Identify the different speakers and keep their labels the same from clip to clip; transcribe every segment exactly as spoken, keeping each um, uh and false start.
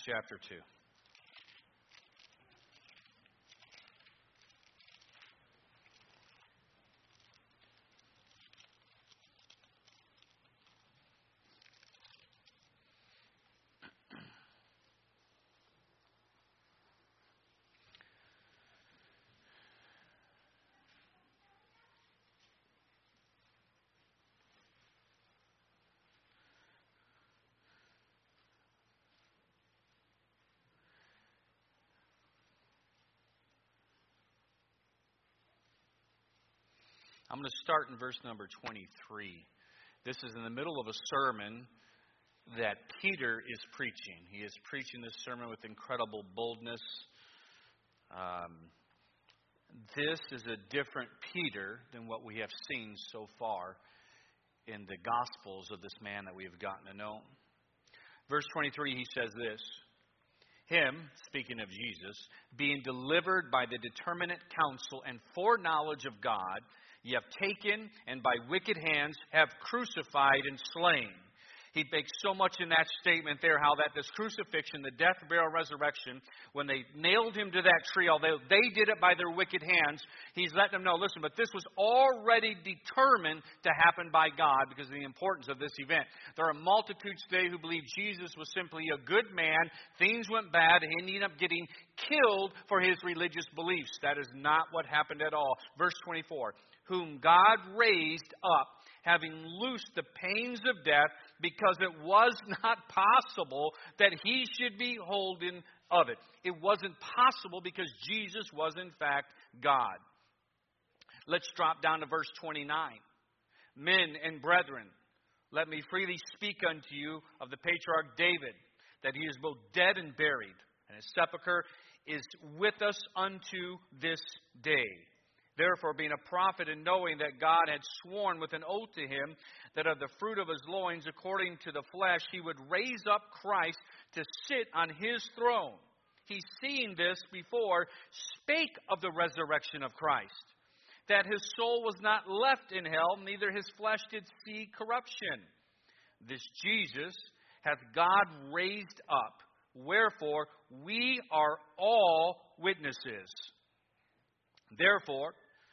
Speaker 1: chapter two. I'm going to start in verse number twenty-three. This is in the middle of a sermon that Peter is preaching. He is preaching this sermon with incredible boldness. Um, this is a different Peter than what we have seen so far in the Gospels of this man that we have gotten to know. Verse twenty-three, he says this: Him, speaking of Jesus, being delivered by the determinate counsel and foreknowledge of God, ye have taken, and by wicked hands have crucified and slain. He makes so much in that statement there, how that this crucifixion, the death, burial, resurrection, when they nailed him to that tree, although they did it by their wicked hands, he's letting them know, listen, but this was already determined to happen by God because of the importance of this event. There are multitudes today who believe Jesus was simply a good man, things went bad, and he ended up getting killed for his religious beliefs. That is not what happened at all. Verse twenty-four, whom God raised up, having loosed the pains of death, because it was not possible that he should be holden of it. It wasn't possible because Jesus was in fact God. Let's drop down to verse twenty-nine. Men and brethren, let me freely speak unto you of the patriarch David, that he is both dead and buried, and his sepulchre is with us unto this day. Therefore, being a prophet, and knowing that God had sworn with an oath to him that of the fruit of his loins, according to the flesh, he would raise up Christ to sit on his throne. He, seeing this before, spake of the resurrection of Christ, that his soul was not left in hell, neither his flesh did see corruption. This Jesus hath God raised up, wherefore we are all witnesses. Therefore,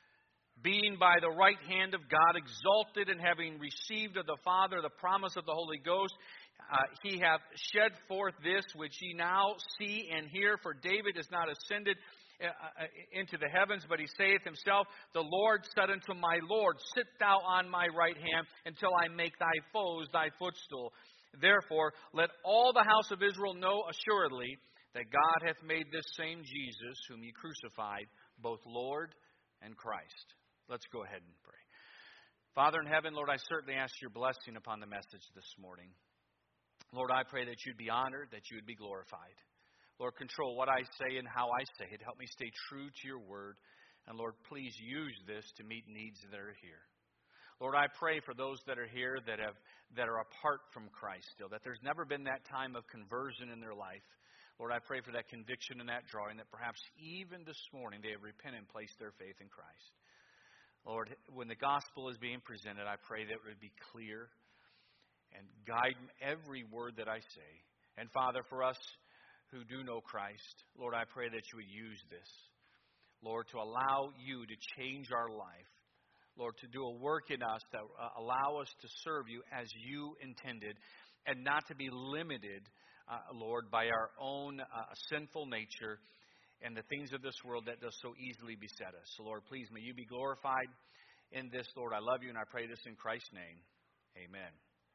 Speaker 1: being by the right hand of God exalted, and having received of the Father the promise of the Holy Ghost, uh, he hath shed forth this which ye now see and hear. For David is not ascended uh, into the heavens, but he saith himself, the Lord said unto my Lord, sit thou on my right hand until I make thy foes thy footstool. Therefore, let all the house of Israel know assuredly that God hath made this same Jesus, whom ye crucified, both Lord and Christ. Let's go ahead and pray. Father in heaven, Lord, I certainly ask your blessing upon the message this morning. Lord, I pray that you'd be honored, that you would be glorified. Lord, control what I say and how I say it. Help me stay true to your word. And Lord, please use this to meet needs that are here. Lord, I pray for those that are here that have that are apart from Christ still, that there's never been that time of conversion in their life. Lord, I pray for that conviction and that drawing, that perhaps even this morning they have repented and placed their faith in Christ. Lord, when the gospel is being presented, I pray that it would be clear and guide every word that I say. And Father, for us who do know Christ, Lord, I pray that you would use this, Lord, to allow you to change our life. Lord, to do a work in us that uh, allow us to serve you as you intended, and not to be limited, uh, Lord, by our own uh, sinful nature and the things of this world that does so easily beset us. So, Lord, please, may you be glorified in this. Lord, I love you, and I pray this in Christ's name. Amen.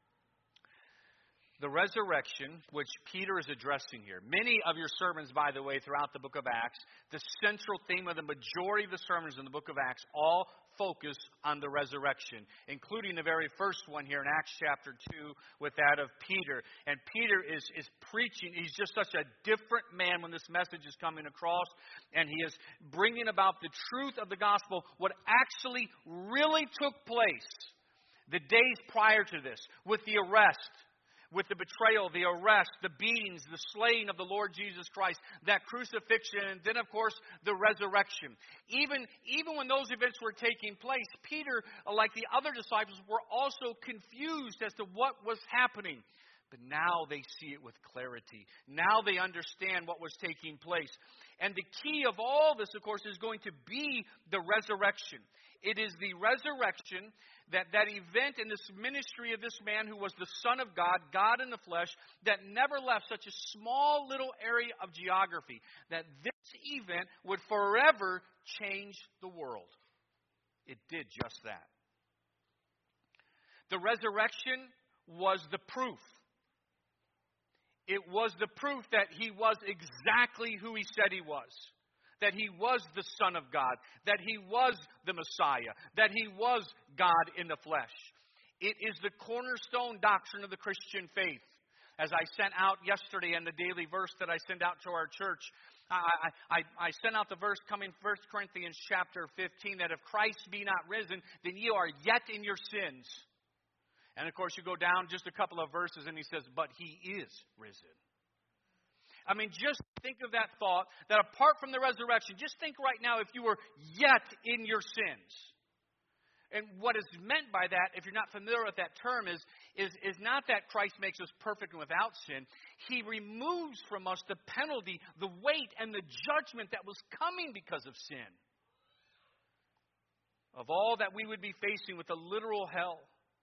Speaker 1: The resurrection, which Peter is addressing here. Many of your sermons, by the way, throughout the book of Acts, the central theme of the majority of the sermons in the book of Acts all focus on the resurrection, including the very first one here in Acts chapter two with that of Peter. And Peter is, is preaching. He's just such a different man when this message is coming across. And he is bringing about the truth of the gospel, what actually really took place the days prior to this, with the arrest, with the betrayal, the arrest, the beatings, the slaying of the Lord Jesus Christ, that crucifixion, and then, of course, the resurrection. Even, even when those events were taking place, Peter, like the other disciples, were also confused as to what was happening. But now they see it with clarity. Now they understand what was taking place. And the key of all this, of course, is going to be the resurrection. It is the resurrection, that, that event in this ministry of this man who was the Son of God, God in the flesh, that never left such a small little area of geography, that this event would forever change the world. It did just that. The resurrection was the proof. It was the proof that he was exactly who he said he was. That he was the Son of God. That he was the Messiah. That he was God in the flesh. It is the cornerstone doctrine of the Christian faith. As I sent out yesterday in the daily verse that I sent out to our church, I, I, I sent out the verse coming First Corinthians chapter fifteen, that if Christ be not risen, then ye are yet in your sins. And of course, you go down just a couple of verses and he says, but he is risen. I mean, just think of that thought, that apart from the resurrection, just think right now if you were yet in your sins. And what is meant by that, if you're not familiar with that term, is, is, is not that Christ makes us perfect and without sin. He removes from us the penalty, the weight, and the judgment that was coming because of sin. Of all that we would be facing with a literal hell.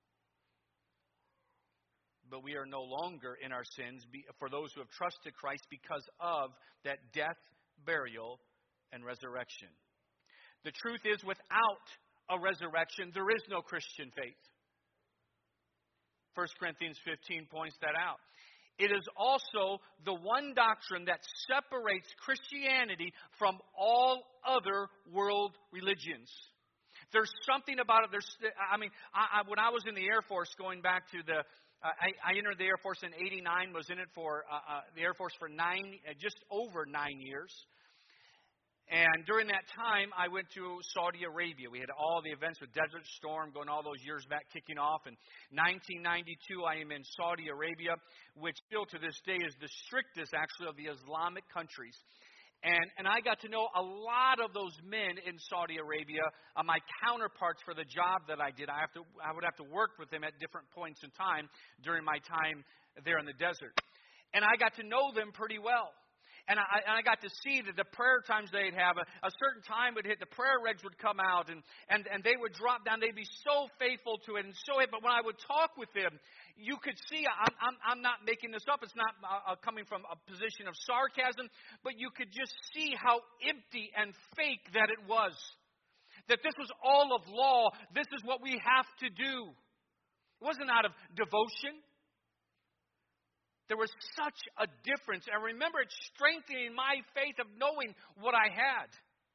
Speaker 1: But we are no longer in our sins for those who have trusted Christ because of that death, burial, and resurrection. The truth is, without a resurrection, there is no Christian faith. First Corinthians fifteen points that out. It is also the one doctrine that separates Christianity from all other world religions. There's something about it. There's, I mean, I, I, when I was in the Air Force, going back to the Uh, I, I entered the Air Force in eighty-nine, was in it for uh, uh, the Air Force for nine, uh, just over nine years. And during that time, I went to Saudi Arabia. We had all the events with Desert Storm going all those years back kicking off. In nineteen ninety-two, I am in Saudi Arabia, which still to this day is the strictest, actually, of the Islamic countries. And and I got to know a lot of those men in Saudi Arabia, uh, my counterparts for the job that I did. I have to I would have to work with them at different points in time during my time there in the desert. And I got to know them pretty well. And I, and I got to see that the prayer times they'd have, a, a certain time would hit, the prayer regs would come out, and, and, and they would drop down. They'd be so faithful to it and so. But when I would talk with them, you could see, I'm, I'm, I'm not making this up. It's not uh, coming from a position of sarcasm, but you could just see how empty and fake that it was. That this was all of law. This is what we have to do. It wasn't out of devotion. There was such a difference. And remember, it's strengthening my faith of knowing what I had.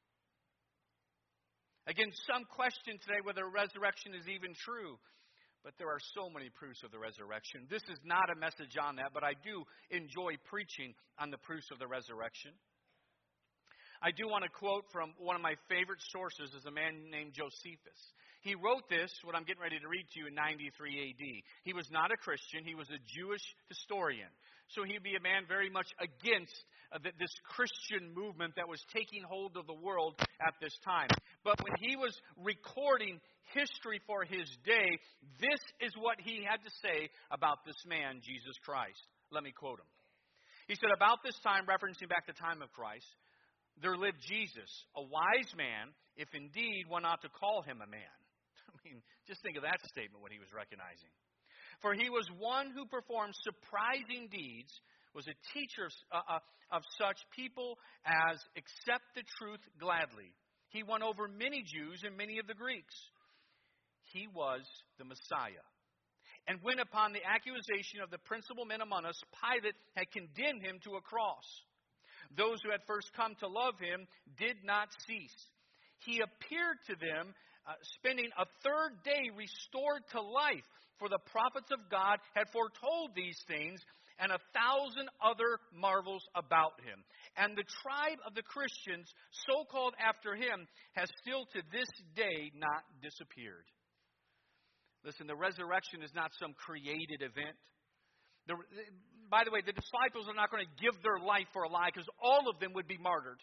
Speaker 1: Again, some question today whether resurrection is even true. But there are so many proofs of the resurrection. This is not a message on that, but I do enjoy preaching on the proofs of the resurrection. I do want to quote from one of my favorite sources, is a man named Josephus. He wrote this, what I'm getting ready to read to you, in ninety-three A D. He was not a Christian. He was a Jewish historian. So he'd be a man very much against uh, this Christian movement that was taking hold of the world at this time. But when he was recording history for his day, this is what he had to say about this man, Jesus Christ. Let me quote him. He said, about this time, referencing back the time of Christ, there lived Jesus, a wise man, if indeed one ought to call him a man. I mean, just think of that statement, what he was recognizing. For he was one who performed surprising deeds, was a teacher uh, uh, of such people as accept the truth gladly. He won over many Jews and many of the Greeks. He was the Messiah. And when upon the accusation of the principal men among us, Pilate had condemned him to a cross. Those who had first come to love him did not cease. He appeared to them, uh, spending a third day restored to life. For the prophets of God had foretold these things, and a thousand other marvels about him. And the tribe of the Christians, so called after him, has still to this day not disappeared. Listen, the resurrection is not some created event. The, by the way, the disciples are not going to give their life for a lie, because all of them would be martyred.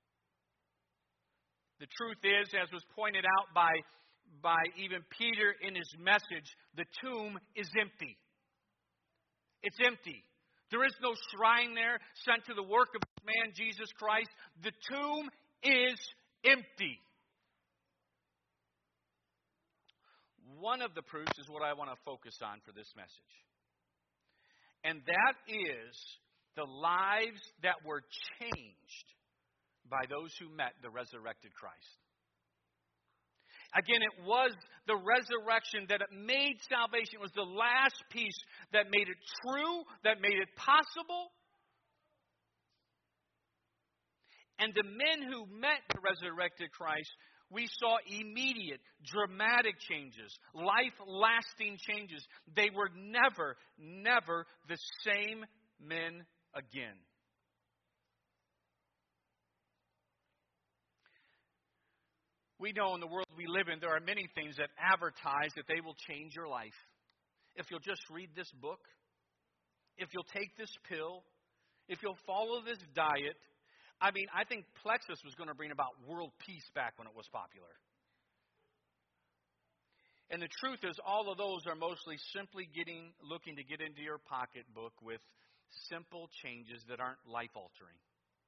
Speaker 1: The truth is, as was pointed out by, by even Peter in his message, the tomb is empty. It's empty. There is no shrine there sent to the work of this man, Jesus Christ. The tomb is empty. One of the proofs is what I want to focus on for this message. And that is the lives that were changed by those who met the resurrected Christ. Again, it was the resurrection that it made salvation. It was the last piece that made it true, that made it possible. And the men who met the resurrected Christ, we saw immediate, dramatic changes, life-lasting changes. They were never, never the same men again. We know in the world we live in, there are many things that advertise that they will change your life. If you'll just read this book, if you'll take this pill, if you'll follow this diet. I mean, I think Plexus was going to bring about world peace back when it was popular. And the truth is, all of those are mostly simply getting, looking to get into your pocketbook with simple changes that aren't life-altering.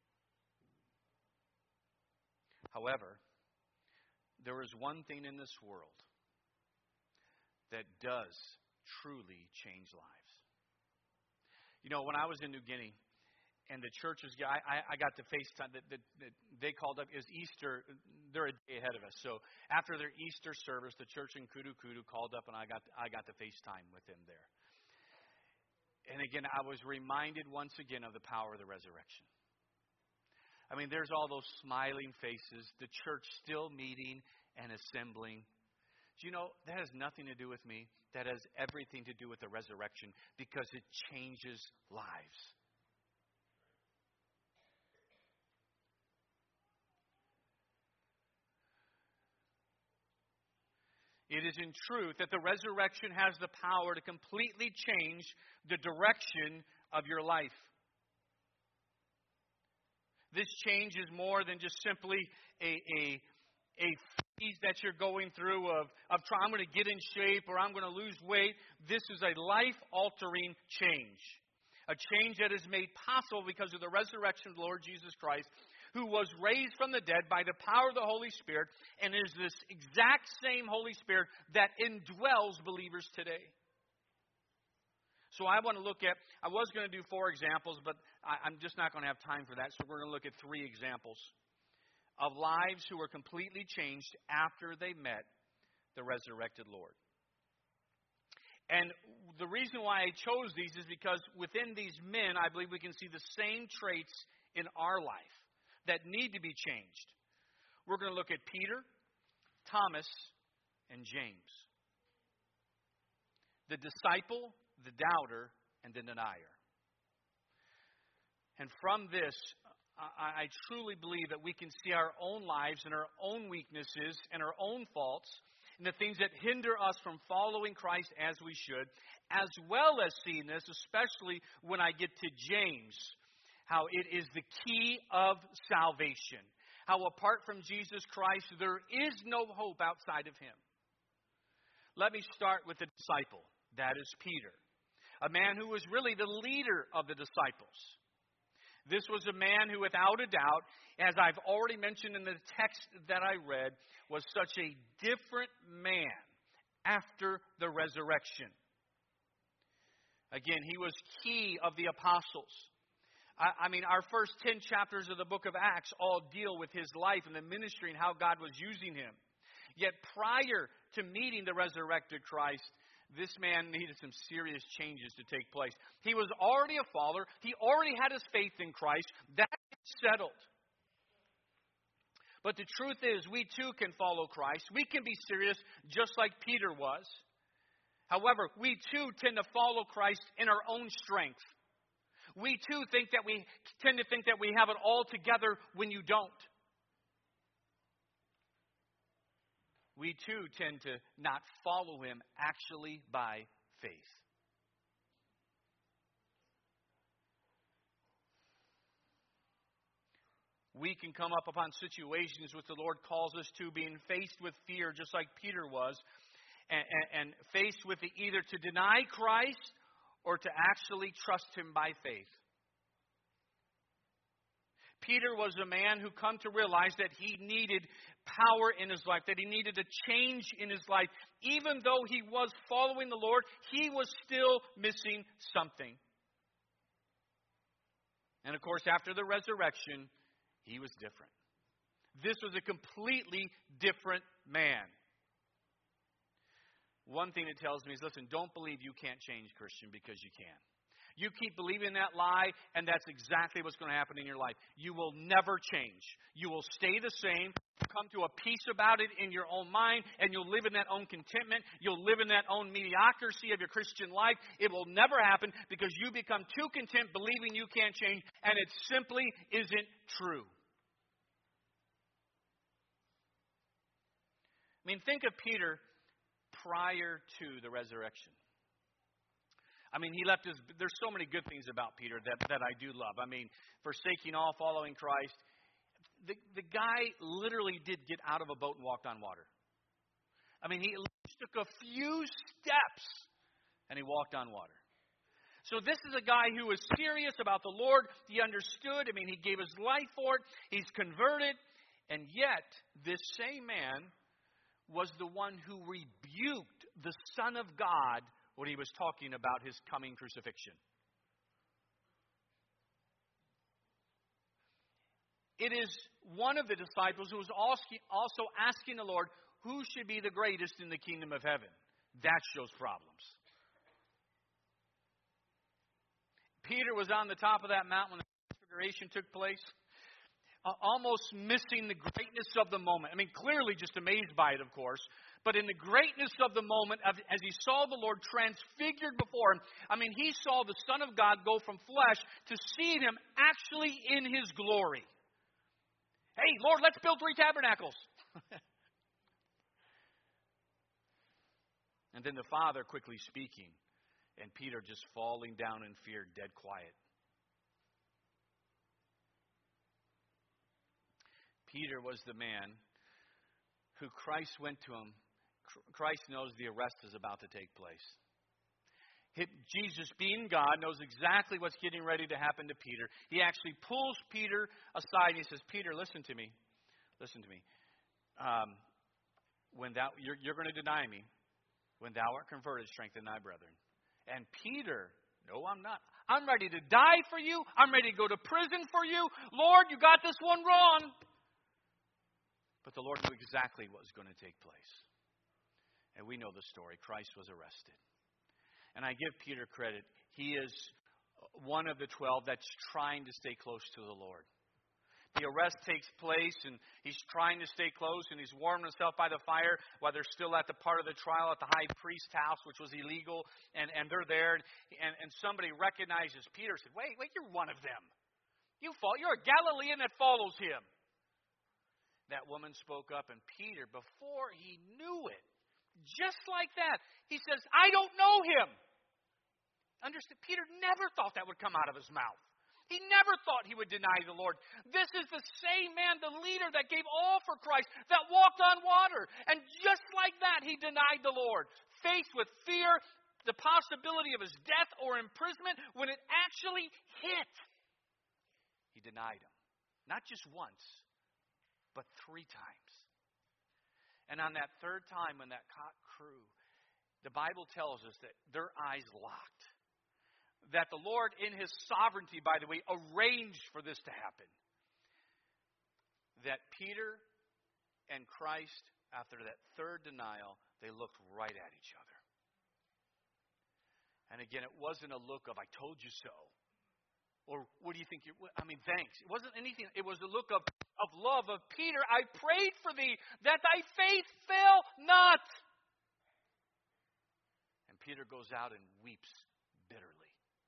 Speaker 1: However, there is one thing in this world that does truly change lives. You know, when I was in New Guinea, and the churches, I, I got to FaceTime, that the, the, they called up, is Easter, they're a day ahead of us. So after their Easter service, the church in Kudu Kudu called up, and I got, I got to FaceTime with them there. And again, I was reminded once again of the power of the resurrection. I mean, there's all those smiling faces, the church still meeting and assembling. Do you know, that has nothing to do with me. That has everything to do with the resurrection, because it changes lives. It is in truth that the resurrection has the power to completely change the direction of your life. This change is more than just simply a, a, a phase that you're going through of, of trying, I'm going to get in shape or I'm going to lose weight. This is a life-altering change. A change that is made possible because of the resurrection of the Lord Jesus Christ, who was raised from the dead by the power of the Holy Spirit, and is this exact same Holy Spirit that indwells believers today. So I want to look at, I was going to do four examples, but I, I'm just not going to have time for that. So we're going to look at three examples of lives who were completely changed after they met the resurrected Lord. And the reason why I chose these is because within these men, I believe we can see the same traits in our life that need to be changed. We're going to look at Peter, Thomas, and James. The disciple, the doubter, and the denier. And from this, I, I truly believe that we can see our own lives and our own weaknesses and our own faults and the things that hinder us from following Christ as we should, as well as seeing this, especially when I get to James, how it is the key of salvation. How apart from Jesus Christ, there is no hope outside of Him. Let me start with the disciple. That is Peter. A man who was really the leader of the disciples. This was a man who, without a doubt, as I've already mentioned in the text that I read, was such a different man after the resurrection. Again, he was key of the apostles. I, I mean, our first ten chapters of the book of Acts all deal with his life and the ministry and how God was using him. Yet prior to meeting the resurrected Christ, this man needed some serious changes to take place. He was already a follower. He already had his faith in Christ. That is settled. But the truth is, we too can follow Christ. We can be serious just like Peter was. However, we too tend to follow Christ in our own strength. We too think that we tend to think that we have it all together when you don't. We too tend to not follow Him actually by faith. We can come up upon situations which the Lord calls us to, being faced with fear just like Peter was, and, and, and faced with the either to deny Christ or to actually trust Him by faith. Peter was a man who come to realize that he needed power in his life, that he needed a change in his life. Even though he was following the Lord, he was still missing something. And of course, after the resurrection, he was different. This was a completely different man. One thing it tells me is, listen, don't believe you can't change, Christian, because you can. You keep believing that lie, and that's exactly what's going to happen in your life. You will never change. You will stay the same, come to a peace about it in your own mind, and you'll live in that own contentment. You'll live in that own mediocrity of your Christian life. It will never happen because you become too content believing you can't change, and it simply isn't true. I mean, think of Peter prior to the resurrection. I mean, he left his, there's so many good things about Peter that, that I do love. I mean, forsaking all, following Christ. The, the guy literally did get out of a boat and walked on water. I mean, he took a few steps and he walked on water. So this is a guy who was serious about the Lord. He understood. I mean, he gave his life for it. He's converted. And yet, this same man was the one who rebuked the Son of God when he was talking about his coming crucifixion. It is one of the disciples who was also asking the Lord, who should be the greatest in the kingdom of heaven? That shows problems. Peter was on the top of that mountain when the transfiguration took place, uh, almost missing the greatness of the moment. I mean, clearly just amazed by it, of course. But in the greatness of the moment, as he saw the Lord transfigured before him, I mean, he saw the Son of God go from flesh to seeing him actually in his glory. Hey, Lord, let's build three tabernacles. And then the Father quickly speaking, and Peter just falling down in fear, dead quiet. Peter was the man who Christ went to him. Christ knows the arrest is about to take place. Jesus, being God, knows exactly what's getting ready to happen to Peter. He actually pulls Peter aside and he says, Peter, listen to me. Listen to me. Um, when thou, you're, you're going to deny me. When thou art converted, strengthen thy brethren. And Peter, no, I'm not. I'm ready to die for you. I'm ready to go to prison for you. Lord, you got this one wrong. But the Lord knew exactly what was going to take place. And we know the story. Christ was arrested. And I give Peter credit. He is one of the twelve that's trying to stay close to the Lord. The arrest takes place, and he's trying to stay close, and he's warming himself by the fire while they're still at the part of the trial at the high priest's house, which was illegal, and, and they're there, and, and somebody recognizes Peter and said, wait, wait, you're one of them. You fall, you're a Galilean that follows him. That woman spoke up, and Peter, before he knew it, just like that, he says, I don't know him. Understand? Peter never thought that would come out of his mouth. He never thought he would deny the Lord. This is the same man, the leader that gave all for Christ, that walked on water. And just like that, he denied the Lord. Faced with fear, the possibility of his death or imprisonment, when it actually hit, he denied him. Not just once, but three times. And on that third time when that cock crew, the Bible tells us that their eyes locked. That the Lord, in His sovereignty, by the way, arranged for this to happen. That Peter and Christ, after that third denial, they looked right at each other. And again, it wasn't a look of, I told you so. Or, what do you think? You, I mean, thanks. It wasn't anything. It was a look of, of love, of Peter, I prayed for thee, that thy faith fail not. And Peter goes out and weeps bitterly.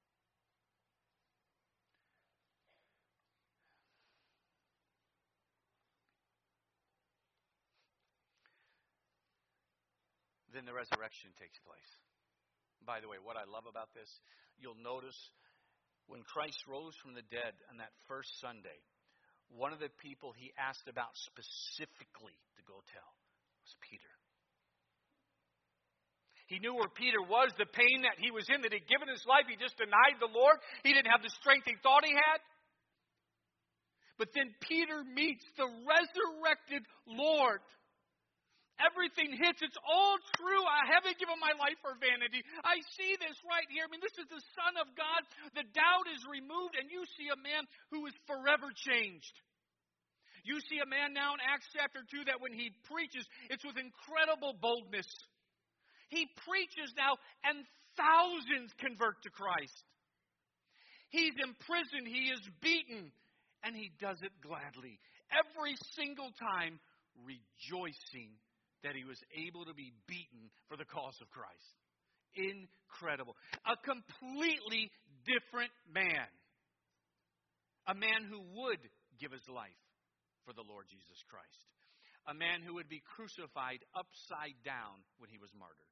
Speaker 1: Then the resurrection takes place. By the way, what I love about this, you'll notice when Christ rose from the dead on that first Sunday, one of the people he asked about specifically to go tell was Peter. He knew where Peter was, the pain that he was in, that he'd given his life. He just denied the Lord. He didn't have the strength he thought he had. But then Peter meets the resurrected Lord. Everything hits. It's all true. I haven't given my life for vanity. I see this right here. I mean, this is the Son of God. The doubt is removed, and you see a man who is forever changed. You see a man now in Acts chapter two that when he preaches, it's with incredible boldness. He preaches now, and thousands convert to Christ. He's imprisoned. He is beaten. And he does it gladly. Every single time rejoicing that he was able to be beaten for the cause of Christ. Incredible. A completely different man. A man who would give his life for the Lord Jesus Christ. A man who would be crucified upside down when he was martyred.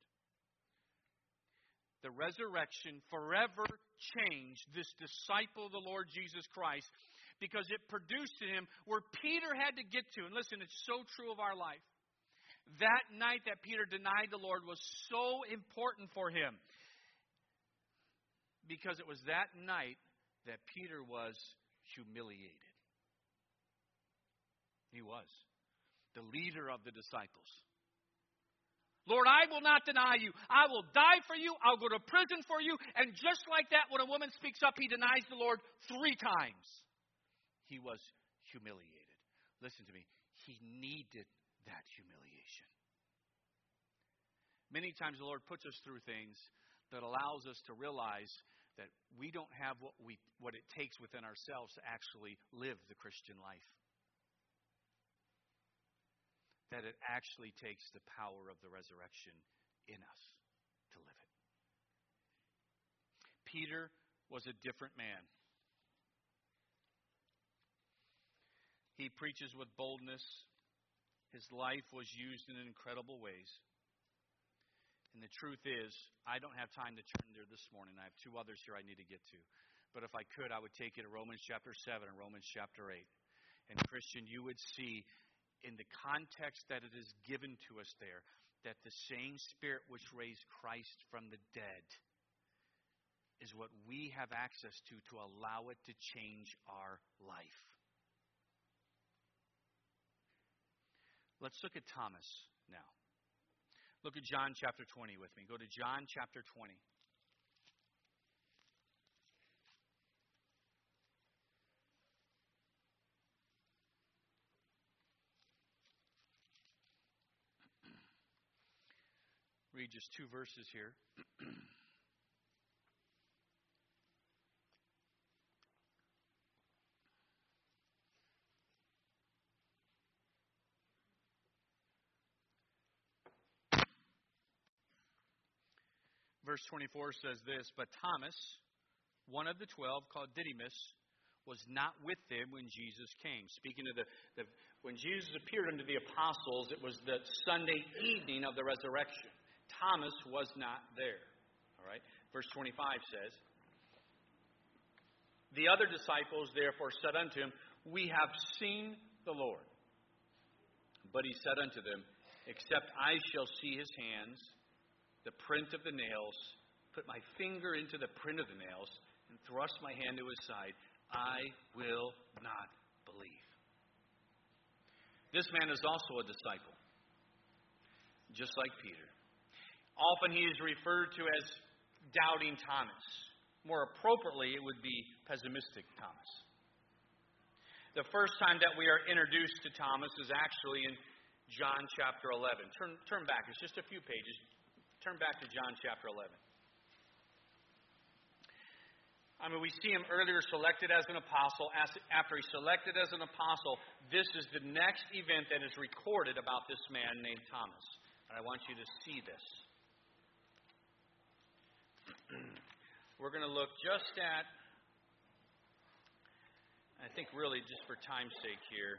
Speaker 1: The resurrection forever changed this disciple of the Lord Jesus Christ because it produced in him where Peter had to get to. And listen, it's so true of our life. That night that Peter denied the Lord was so important for him because it was that night that Peter was humiliated. He was the leader of the disciples. Lord, I will not deny you. I will die for you. I'll go to prison for you. And just like that, when a woman speaks up, he denies the Lord three times. He was humiliated. Listen to me. He needed that humiliation. Many times the Lord puts us through things that allows us to realize that we don't have what we what it takes within ourselves to actually live the Christian life. That it actually takes the power of the resurrection in us to live it. Peter was a different man. He preaches with boldness. His life was used in incredible ways. And the truth is, I don't have time to turn there this morning. I have two others here I need to get to. But if I could, I would take you to Romans chapter seven and Romans chapter eight. And Christian, you would see in the context that it is given to us there, that the same Spirit which raised Christ from the dead is what we have access to to allow it to change our life. Let's look at Thomas now. Look at John chapter twenty with me. Go to John chapter twenty. Read just two verses here. Verse twenty-four says this, but Thomas, one of the twelve, called Didymus, was not with them when Jesus came. Speaking of the, the when Jesus appeared unto the apostles, it was the Sunday evening of the resurrection. Thomas was not there. All right. Verse twenty-five says, the other disciples therefore said unto him, we have seen the Lord. But he said unto them, except I shall see his hands, the print of the nails, put my finger into the print of the nails, and thrust my hand to his side, I will not believe. This man is also a disciple, just like Peter. Often he is referred to as doubting Thomas. More appropriately, it would be pessimistic Thomas. The first time that we are introduced to Thomas is actually in John chapter eleven. Turn, turn back. It's just a few pages. Turn back to John chapter eleven. I mean, we see him earlier selected as an apostle. After he's selected as an apostle, this is the next event that is recorded about this man named Thomas. And I want you to see this. We're going to look just at, I think really just for time's sake here,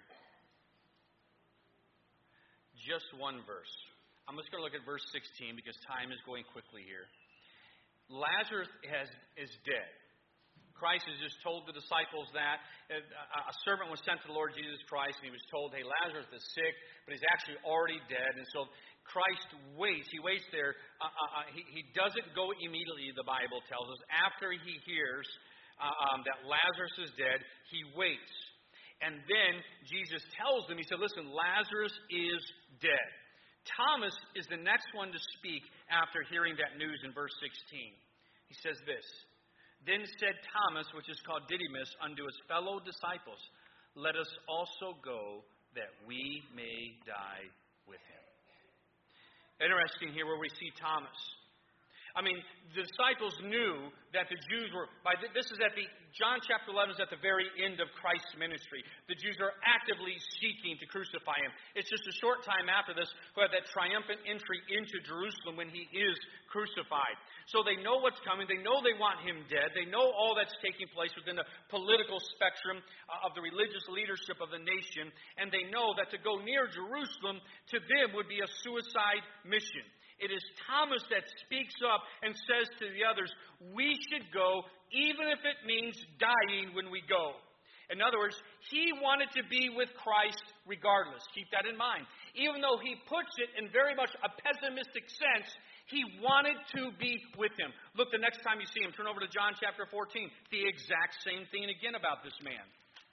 Speaker 1: just one verse. I'm just going to look at verse sixteen because time is going quickly here. Lazarus has, is dead. Christ has just told the disciples that. A servant was sent to the Lord Jesus Christ, and he was told, hey, Lazarus is sick, but he's actually already dead. And so Christ waits. He waits there. Uh, uh, he, he doesn't go immediately, the Bible tells us. After he hears uh, um, that Lazarus is dead, he waits. And then Jesus tells them, he said, listen, Lazarus is dead. Thomas is the next one to speak after hearing that news in verse sixteen. He says this, then said Thomas, which is called Didymus, unto his fellow disciples, let us also go that we may die with him. Interesting here where we see Thomas. I mean, the disciples knew that the Jews were, by the, this is at the, John chapter eleven is at the very end of Christ's ministry. The Jews are actively seeking to crucify him. It's just a short time after this, who have that triumphant entry into Jerusalem when he is crucified. So they know what's coming. They know they want him dead. They know all that's taking place within the political spectrum of the religious leadership of the nation. And they know that to go near Jerusalem to them would be a suicide mission. It is Thomas that speaks up and says to the others, we should go even if it means dying when we go. In other words, he wanted to be with Christ regardless. Keep that in mind. Even though he puts it in very much a pessimistic sense, he wanted to be with him. Look, the next time you see him, turn over to John chapter fourteen. The exact same thing again about this man.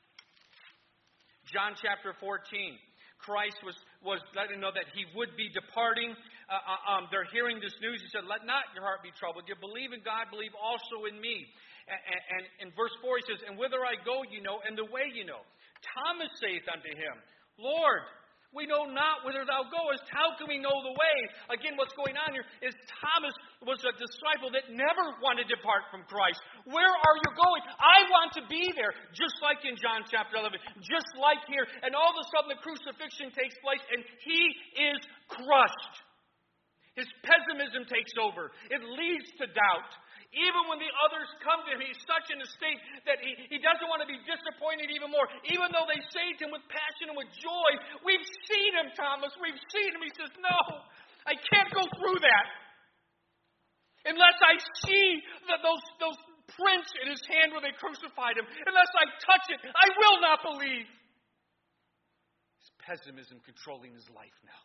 Speaker 1: John chapter fourteen. Christ was, was letting them know that he would be departing. Uh, uh, um, they're hearing this news. He said, let not your heart be troubled. You believe in God, believe also in me. And, and in verse four he says, and whither I go you know, and the way you know. Thomas saith unto him, Lord, we know not whither thou goest. How can we know the way? Again, what's going on here is Thomas was a disciple that never wanted to depart from Christ. Where are you going? I want to be there. Just like in John chapter eleven. Just like here. And all of a sudden the crucifixion takes place and he is crushed. His pessimism takes over. It leads to doubt. Even when the others come to him, he's such in a state that he, he doesn't want to be disappointed even more. Even though they say to him with passion and with joy, we've seen him, Thomas, we've seen him. He says, no, I can't go through that. Unless I see the, those, those prints in his hand where they crucified him. Unless I touch it, I will not believe. His pessimism controlling his life now.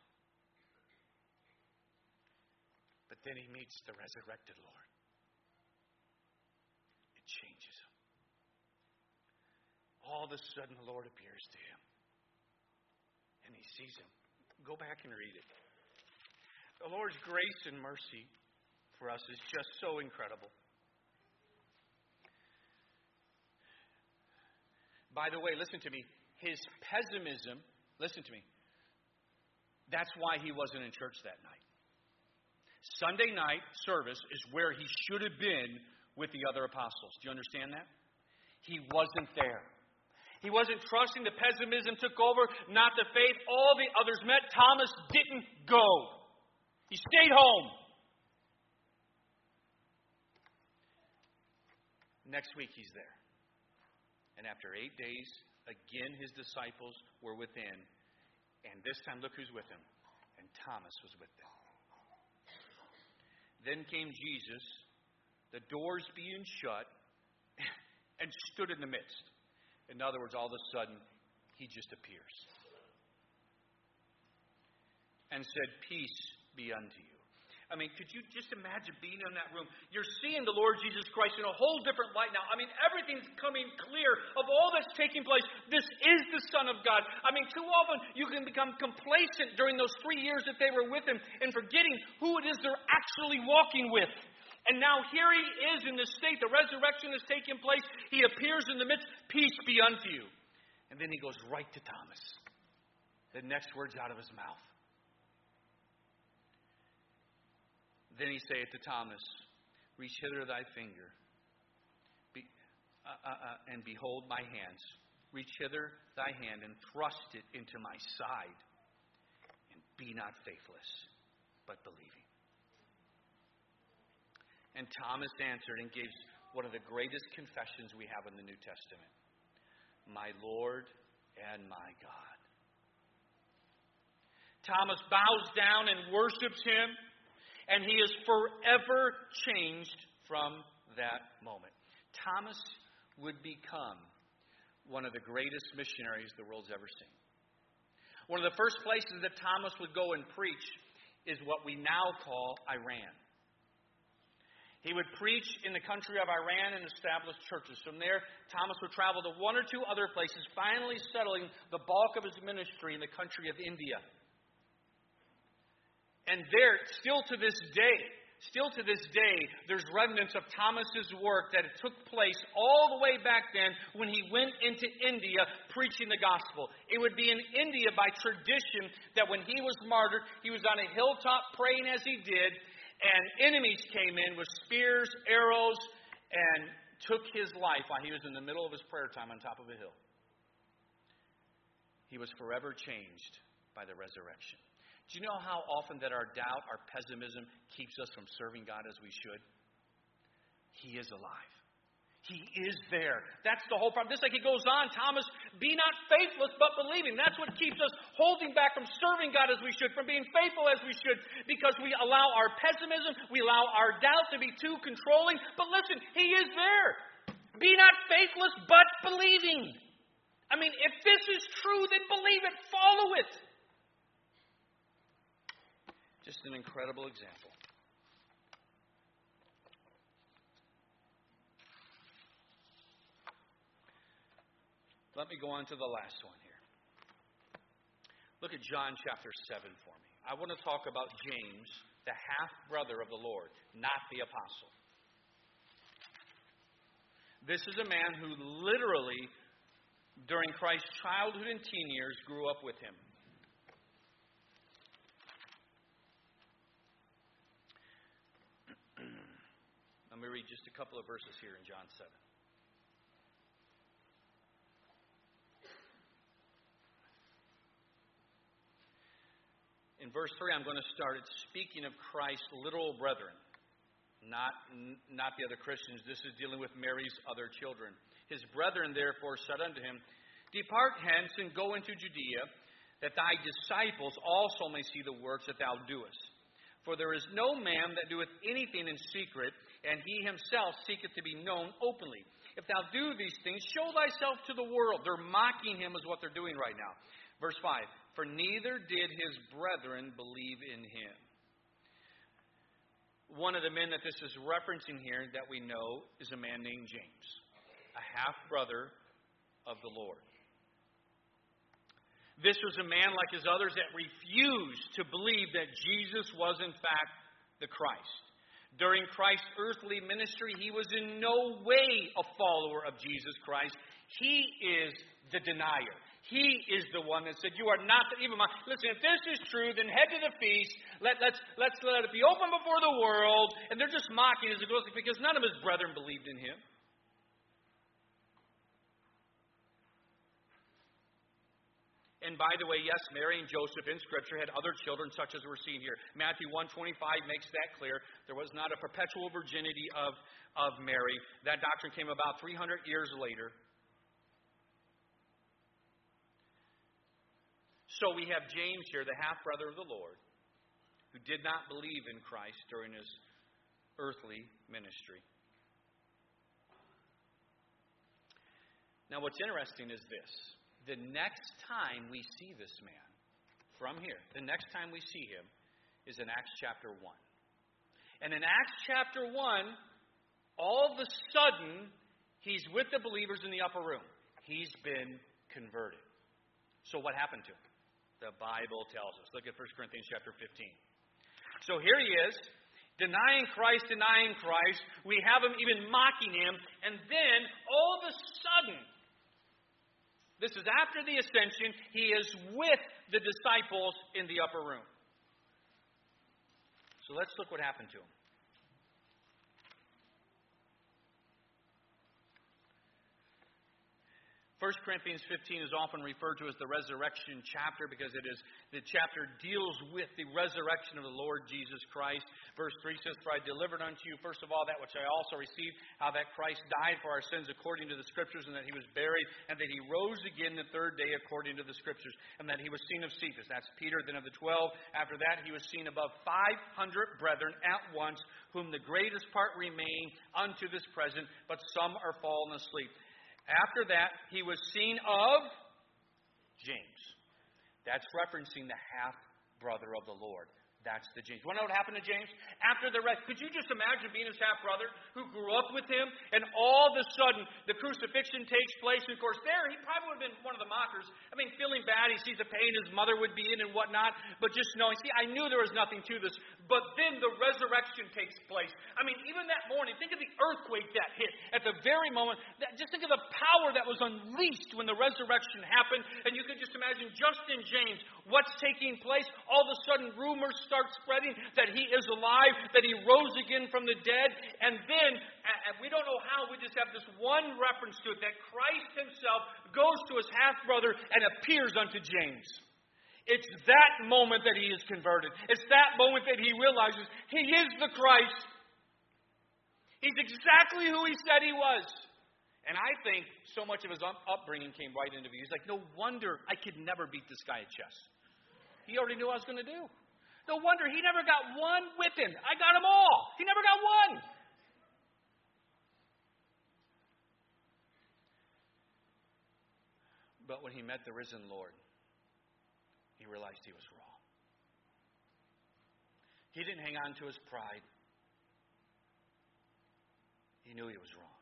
Speaker 1: But then he meets the resurrected Lord. Changes him. All of a sudden the Lord appears to him. And he sees him. Go back and read it. The Lord's grace and mercy for us is just so incredible. By the way, listen to me. His pessimism, listen to me. That's why he wasn't in church that night. Sunday night service is where he should have been with the other apostles. Do you understand that? He wasn't there. He wasn't trusting. The pessimism took over, not the faith. All the others met. Thomas didn't go. He stayed home. Next week he's there. And after eight days, again his disciples were within. And this time, look who's with him. And Thomas was with them. Then came Jesus, the doors being shut, and stood in the midst. In other words, all of a sudden, he just appears. And said, peace be unto you. I mean, could you just imagine being in that room? You're seeing the Lord Jesus Christ in a whole different light now. I mean, everything's coming clear of all that's taking place. This is the Son of God. I mean, too often you can become complacent during those three years that they were with him and forgetting who it is they're actually walking with. And now here he is in this state. The resurrection has taken place. He appears in the midst. Peace be unto you. And then he goes right to Thomas. The next words out of his mouth. Then he saith to Thomas, reach hither thy finger, be, uh, uh, uh, and behold my hands. Reach hither thy hand, and thrust it into my side. And be not faithless, but believing. And Thomas answered and gave one of the greatest confessions we have in the New Testament. My Lord and my God. Thomas bows down and worships him. And he is forever changed from that moment. Thomas would become one of the greatest missionaries the world's ever seen. One of the first places that Thomas would go and preach is what we now call Iran. He would preach in the country of Iran and establish churches. From there, Thomas would travel to one or two other places, finally settling the bulk of his ministry in the country of India. And there, still to this day, still to this day, there's remnants of Thomas's work that took place all the way back then when he went into India preaching the gospel. It would be in India by tradition that when he was martyred, he was on a hilltop praying as he did, and enemies came in with spears, arrows, and took his life while he was in the middle of his prayer time on top of a hill. He was forever changed by the resurrection. Do you know how often that our doubt, our pessimism, keeps us from serving God as we should? He is alive. He is there. That's the whole problem. Just like he goes on, Thomas, be not faithless, but believing. That's what keeps us holding back from serving God as we should, from being faithful as we should, because we allow our pessimism, we allow our doubt to be too controlling. But listen, he is there. Be not faithless, but believing. I mean, if this is true, then believe it. Follow it. Just an incredible example. Let me go on to the last one here. Look at John chapter seven for me. I want to talk about James, the half-brother of the Lord, not the apostle. This is a man who literally, during Christ's childhood and teen years, grew up with him. Let me read just a couple of verses here in John seven. In verse three, I'm going to start at speaking of Christ's literal brethren, not, not the other Christians. This is dealing with Mary's other children. His brethren therefore said unto him, Depart hence and go into Judea, that thy disciples also may see the works that thou doest. For there is no man that doeth anything in secret, and he himself seeketh to be known openly. If thou do these things, show thyself to the world. They're mocking him is what they're doing right now. Verse five, For neither did his brethren believe in him. One of the men that this is referencing here that we know is a man named James, a half-brother of the Lord. This was a man like his others that refused to believe that Jesus was in fact the Christ. During Christ's earthly ministry, he was in no way a follower of Jesus Christ. He is the denier. He is the one that said, you are not the, even my, listen, if this is true, then head to the feast. Let, let's, let's let it be open before the world. And they're just mocking as it goes because none of his brethren believed in him. And by the way, yes, Mary and Joseph in Scripture had other children such as we're seeing here. Matthew one twenty-five makes that clear. There was not a perpetual virginity of, of Mary. That doctrine came about three hundred years later. So we have James here, the half-brother of the Lord, who did not believe in Christ during his earthly ministry. Now what's interesting is this. The next time we see this man, from here, the next time we see him is in Acts chapter one. And in Acts chapter one, all of a sudden, he's with the believers in the upper room. He's been converted. So what happened to him? The Bible tells us. Look at First Corinthians chapter fifteen. So here he is, denying Christ, denying Christ. We have him even mocking him. And then, all of a sudden, this is after the ascension, he is with the disciples in the upper room. So let's look what happened to him. First Corinthians fifteen is often referred to as the resurrection chapter because it is the chapter deals with the resurrection of the Lord Jesus Christ. Verse three says, For I delivered unto you first of all that which I also received, how that Christ died for our sins according to the Scriptures, and that he was buried, and that he rose again the third day according to the Scriptures, and that he was seen of Cephas. That's Peter, then of the twelve. After that he was seen above five hundred brethren at once, whom the greatest part remain unto this present, but some are fallen asleep. After that, he was seen of James. That's referencing the half-brother of the Lord. That's the James. You want to know what happened to James? After the rest, could you just imagine being his half-brother who grew up with him, and all of a sudden the crucifixion takes place, and of course there he probably would have been one of the mockers. I mean, feeling bad, he sees the pain his mother would be in and whatnot, but just knowing, see, I knew there was nothing to this, but then the resurrection takes place. I mean, even that morning, think of the earthquake that hit at the very moment. That, just think of the power that was unleashed when the resurrection happened, and you could just imagine just in James, what's taking place. All of a sudden, rumors start Start spreading that he is alive, that he rose again from the dead, and then, and we don't know how, we just have this one reference to it, that Christ himself goes to his half-brother and appears unto James. It's that moment that he is converted. It's that moment that he realizes he is the Christ. He's exactly who he said he was. And I think so much of his upbringing came right into view. He's like, no wonder I could never beat this guy at chess. He already knew what I was going to do. No wonder he never got one whipping. I got them all. He never got one. But when he met the risen Lord, he realized he was wrong. He didn't hang on to his pride. He knew he was wrong.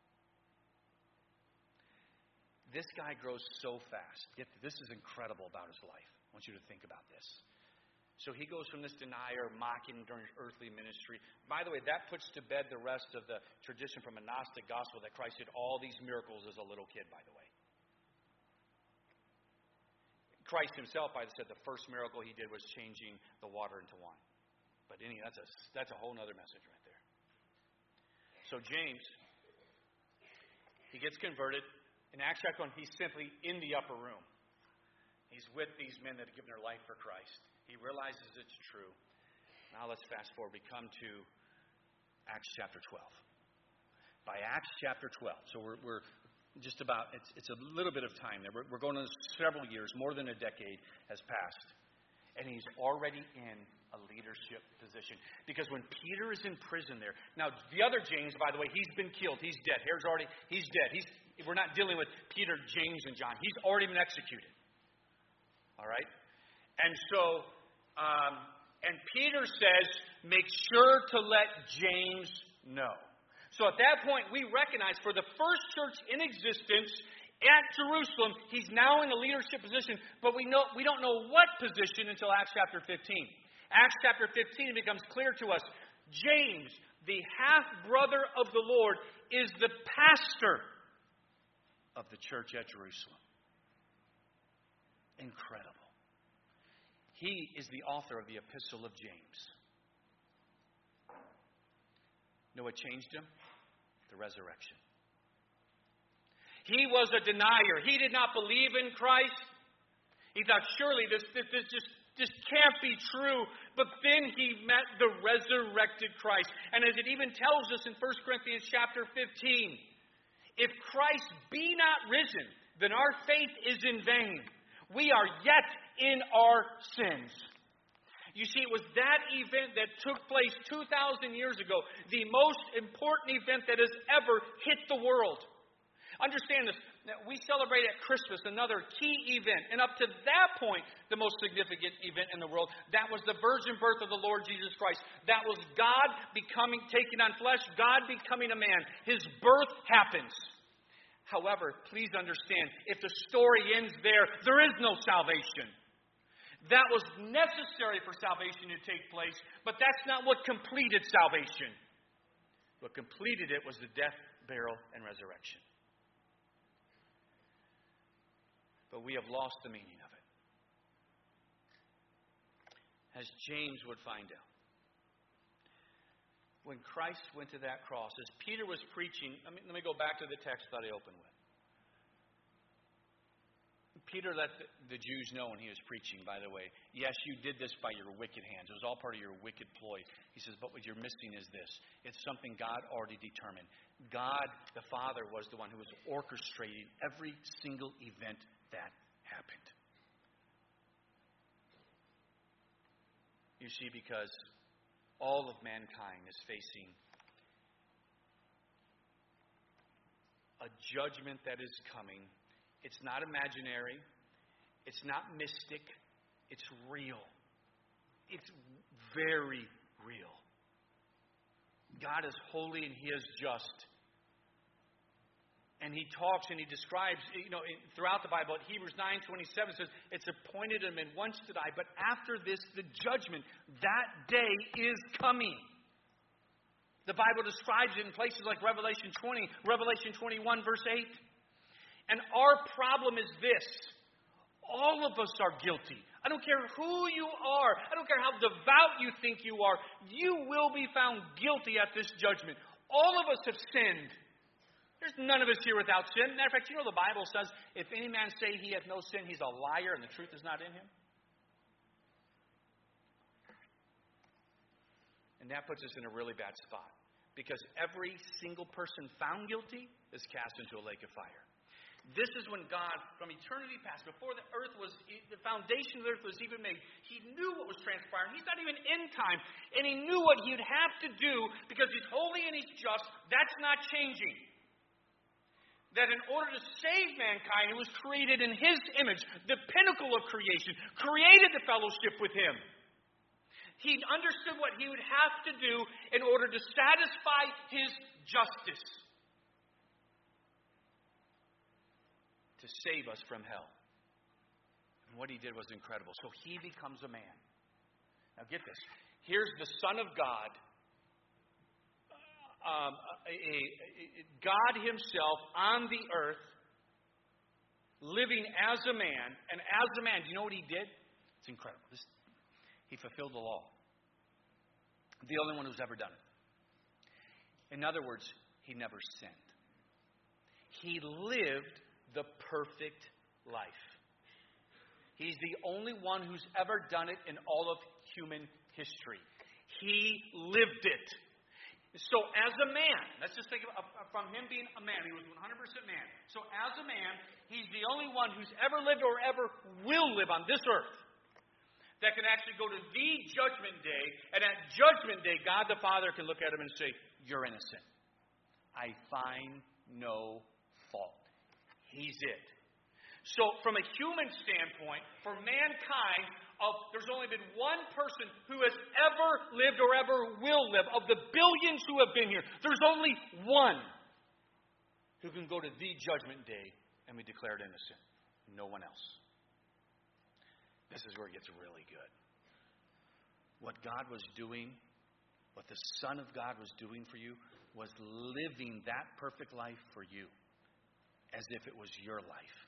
Speaker 1: This guy grows so fast. This is incredible about his life. I want you to think about this. So he goes from this denier, mocking during his earthly ministry. By the way, that puts to bed the rest of the tradition from a Gnostic gospel that Christ did all these miracles as a little kid, by the way. Christ himself, by the way, said the first miracle he did was changing the water into wine. But any, that's a, that's a whole other message right there. So James, he gets converted. In Acts chapter one, he's simply in the upper room. He's with these men that have given their life for Christ. He realizes it's true. Now let's fast forward. We come to Acts chapter twelve. By Acts chapter twelve, so we're, we're just about, it's, it's a little bit of time there. We're, we're going on several years, more than a decade has passed. And he's already in a leadership position. Because when Peter is in prison there, now the other James, by the way, he's been killed. He's dead. Here's already, he's dead. He's, we're not dealing with Peter, James, and John. He's already been executed. All right? And so, um, and Peter says, make sure to let James know. So at that point, we recognize for the first church in existence at Jerusalem, he's now in a leadership position, but we know we don't know what position until Acts chapter fifteen. Acts chapter fifteen becomes clear to us. James, the half-brother of the Lord, is the pastor of the church at Jerusalem. Incredible. He is the author of the Epistle of James. Know what changed him? The resurrection. He was a denier. He did not believe in Christ. He thought, surely this, this, this just, just can't be true. But then he met the resurrected Christ. And as it even tells us in First Corinthians chapter fifteen, if Christ be not risen, then our faith is in vain. We are yet in our sins. You see, it was that event that took place two thousand years ago, the most important event that has ever hit the world. Understand this. We celebrate at Christmas another key event. And up to that point, the most significant event in the world, that was the virgin birth of the Lord Jesus Christ. That was God becoming, taking on flesh, God becoming a man. His birth happens. However, please understand, if the story ends there, there is no salvation. That was necessary for salvation to take place, but that's not what completed salvation. What completed it was the death, burial, and resurrection. But we have lost the meaning of it. As James would find out. When Christ went to that cross, as Peter was preaching, let me, let me go back to the text that I opened with. Peter let the, the Jews know when he was preaching, by the way, yes, you did this by your wicked hands. It was all part of your wicked ploy. He says, but what you're missing is this. It's something God already determined. God, the Father, was the one who was orchestrating every single event that happened. You see, because all of mankind is facing a judgment that is coming. It's not imaginary. It's not mystic. It's real. It's very real. God is holy and He is just. And He talks and He describes, you know, throughout the Bible, Hebrews nine twenty-seven says, it's appointed a man once to die, but after this, the judgment. That day is coming. The Bible describes it in places like Revelation twenty, Revelation twenty-one, verse eight. And our problem is this. All of us are guilty. I don't care who you are. I don't care how devout you think you are. You will be found guilty at this judgment. All of us have sinned. There's none of us here without sin. Matter of fact, you know the Bible says, if any man say he hath no sin, he's a liar and the truth is not in him. And that puts us in a really bad spot. Because every single person found guilty is cast into a lake of fire. This is when God, from eternity past, before the earth was, the foundation of the earth was even made, He knew what was transpiring. He's not even in time. And He knew what He would have to do because He's holy and He's just. That's not changing. That in order to save mankind, who was created in His image, the pinnacle of creation, created the fellowship with Him. He understood what He would have to do in order to satisfy His justice. To save us from hell. And what He did was incredible. So He becomes a man. Now get this. Here's the Son of God. Um, a, a, a, God Himself on the earth. Living as a man. And as a man, do you know what He did? It's incredible. This, He fulfilled the law. The only one who's ever done it. In other words, He never sinned. He lived the perfect life. He's the only one who's ever done it in all of human history. He lived it. So as a man, let's just think of, from Him being a man, He was one hundred percent man. So as a man, He's the only one who's ever lived or ever will live on this earth that can actually go to the judgment day. And at judgment day, God the Father can look at Him and say, you're innocent. I find no fault. He's it. So from a human standpoint, for mankind, of there's only been one person who has ever lived or ever will live. Of the billions who have been here, there's only one who can go to the judgment day and be declared innocent. No one else. This is where it gets really good. What God was doing, what the Son of God was doing for you, was living that perfect life for you. As if it was your life.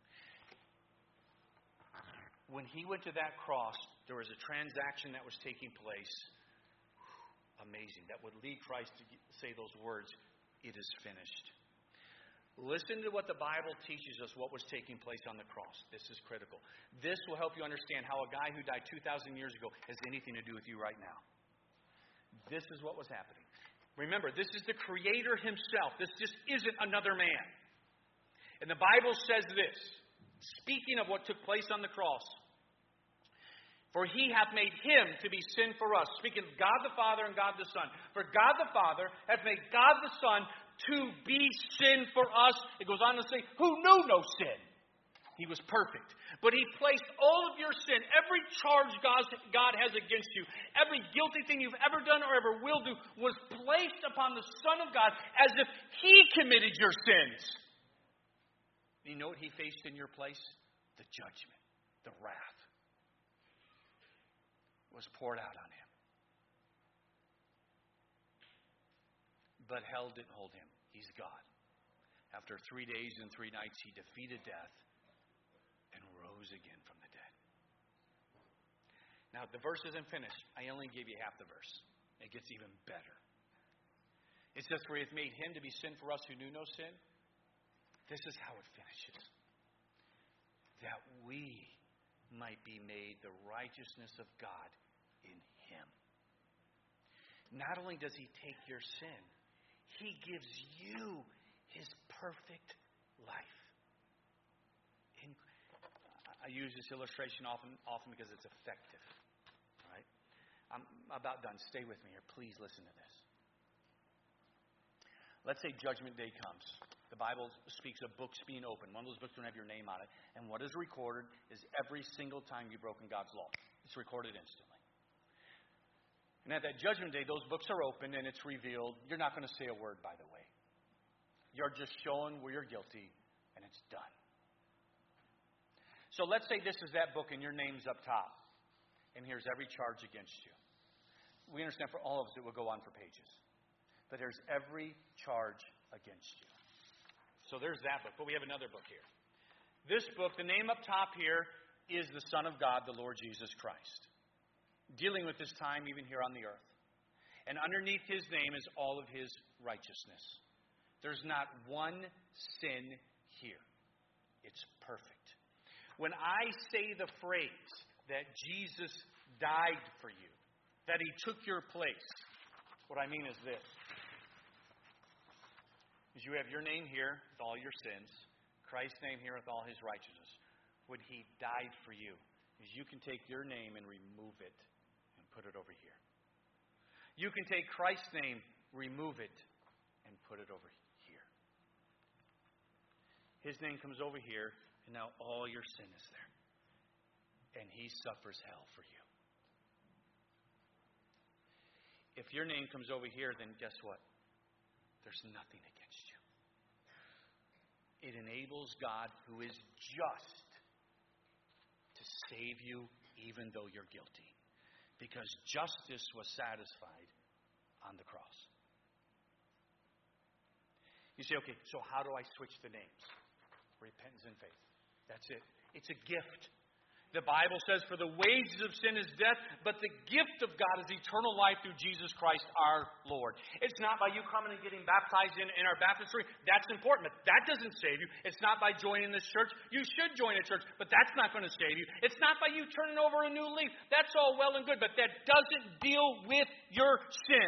Speaker 1: When He went to that cross, there was a transaction that was taking place. Amazing. That would lead Christ to say those words, it is finished. Listen to what the Bible teaches us what was taking place on the cross. This is critical. This will help you understand how a guy who died two thousand years ago has anything to do with you right now. This is what was happening. Remember, this is the Creator Himself. This just isn't another man. And the Bible says this, speaking of what took place on the cross. For He hath made Him to be sin for us. Speaking of God the Father and God the Son. For God the Father hath made God the Son to be sin for us. It goes on to say, who knew no sin. He was perfect. But He placed all of your sin, every charge God, God has against you, every guilty thing you've ever done or ever will do, was placed upon the Son of God as if He committed your sins. You know what He faced in your place? The judgment, the wrath was poured out on Him. But hell didn't hold Him. He's God. After three days and three nights, He defeated death and rose again from the dead. Now, the verse isn't finished. I only gave you half the verse. It gets even better. It says, for He hath made Him to be sin for us who knew no sin. This is how it finishes. That we might be made the righteousness of God in Him. Not only does He take your sin, He gives you His perfect life. In, I use this illustration often, often because it's effective. All right? I'm about done. Stay with me here. Please listen to this.
Speaker 2: Let's say Judgment Day comes. The Bible speaks of books being opened. One of those books don't have your name on it. And what is recorded is every single time you've broken God's law. It's recorded instantly. And at that Judgment Day, those books are opened and it's revealed. You're not going to say a word, by the way. You're just showing where you're guilty, and it's done. So let's say this is that book and your name's up top. And here's every charge against you. We understand for all of us it will go on for pages. But there's every charge against you. So there's that book. But we have another book here. This book, the name up top here, is the Son of God, the Lord Jesus Christ. Dealing with this time even here on the earth. And underneath his name is all of his righteousness. There's not one sin here. It's perfect. When I say the phrase that Jesus died for you, that he took your place, what I mean is this. Is you have your name here with all your sins, Christ's name here with all his righteousness. When he died for you, is you can take your name and remove it and put it over here. You can take Christ's name, remove it, and put it over here. His name comes over here, and now all your sin is there. And he suffers hell for you. If your name comes over here, then guess what? There's nothing against you. It enables God, who is just, to save you even though you're guilty. Because justice was satisfied on the cross. You say, okay, so how do I switch the names? Repentance and faith. That's it. It's a gift. The Bible says, for the wages of sin is death, but the gift of God is eternal life through Jesus Christ our Lord. It's not by you coming and getting baptized in, in our baptistry. That's important, but that doesn't save you. It's not by joining this church. You should join a church, but that's not going to save you. It's not by you turning over a new leaf. That's all well and good, but that doesn't deal with your sin.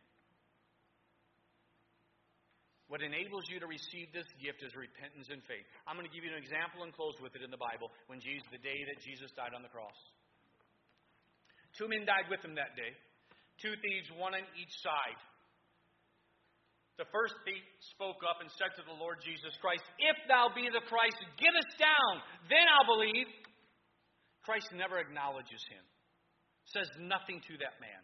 Speaker 2: What enables you to receive this gift is repentance and faith. I'm going to give you an example and close with it in the Bible. When Jesus, the day that Jesus died on the cross. Two men died with him that day. Two thieves, one on each side. The first thief spoke up and said to the Lord Jesus Christ, "If thou be the Christ, get us down, then I'll believe." Christ never acknowledges him. Says nothing to that man.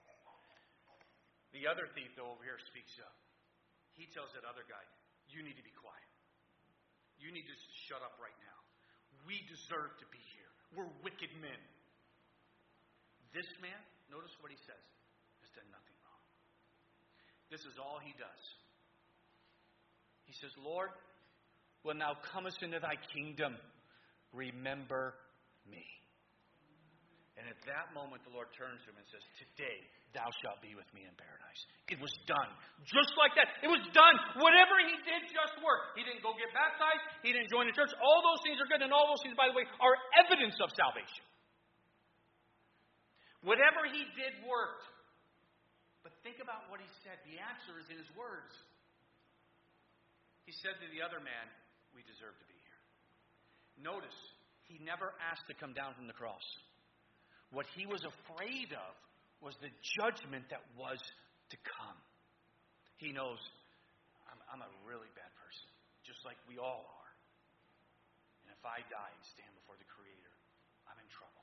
Speaker 2: The other thief, though, over here speaks up. He tells that other guy, "You need to be quiet. You need to shut up right now. We deserve to be here. We're wicked men." This man, notice what he says, has done nothing wrong. This is all he does. He says, "Lord, when thou comest into thy kingdom, remember me." And at that moment, the Lord turns to him and says, "Today, thou shalt be with me in paradise." It was done. Just like that. It was done. Whatever he did just worked. He didn't go get baptized. He didn't join the church. All those things are good. And all those things, by the way, are evidence of salvation. Whatever he did worked. But think about what he said. The answer is in his words. He said to the other man, "We deserve to be here." Notice, he never asked to come down from the cross. What he was afraid of was the judgment that was to come. He knows, I'm, I'm a really bad person, just like we all are. And if I die and stand before the Creator, I'm in trouble.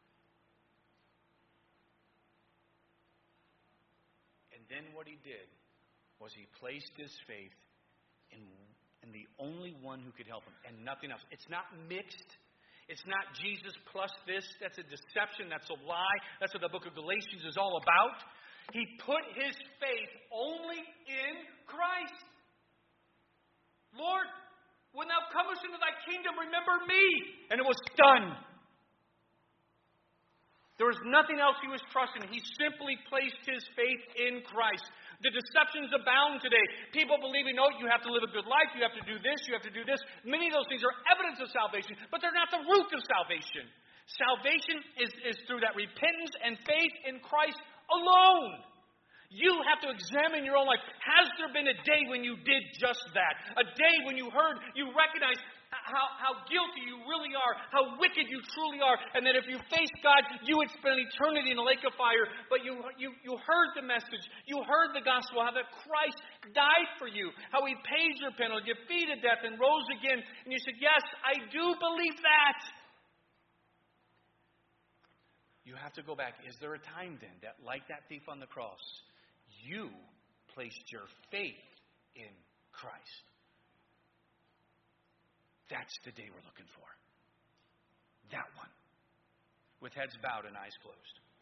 Speaker 2: And then what he did was he placed his faith in, in the only one who could help him, and nothing else. It's not mixed. It's not Jesus plus this. That's a deception. That's a lie. That's what the book of Galatians is all about. He put his faith only in Christ. "Lord, when thou comest into thy kingdom, remember me." And it was done. There was nothing else he was trusting. He simply placed his faith in Christ. The deceptions abound today. People believing, "No, you have to live a good life. You have to do this. You have to do this." Many of those things are evidence of salvation, but they're not the root of salvation. Salvation is, is through that repentance and faith in Christ alone. You have to examine your own life. Has there been a day when you did just that? A day when you heard, you recognized, how, how guilty you really are, how wicked you truly are, and that if you face God, you would spend eternity in a lake of fire. But you, you, you heard the message. You heard the gospel, how that Christ died for you, how He paid your penalty, defeated death, and rose again. And you said, yes, I do believe that. You have to go back. Is there a time then that, like that thief on the cross, you placed your faith in Christ? That's the day we're looking for. That one. With heads bowed and eyes closed.